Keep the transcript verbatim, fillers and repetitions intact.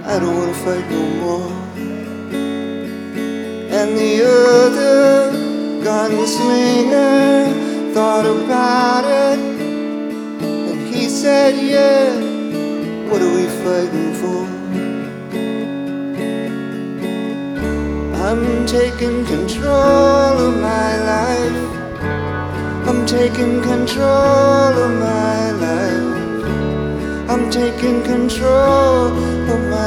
I don't wanna fight no more. And the other gunslinger thought about it, and he said, yeah, what are we fighting for? I'm taking control of my life. I'm taking control of my life. I'm taking control of my